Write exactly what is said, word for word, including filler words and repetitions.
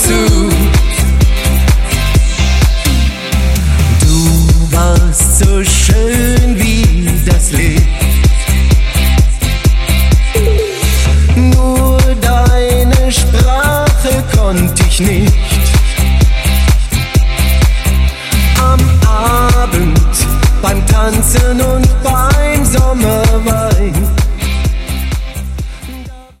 zu. Du warst so schön wie das Licht. Nur deine Sprache konnte ich nicht. Am Abend beim Tanzen und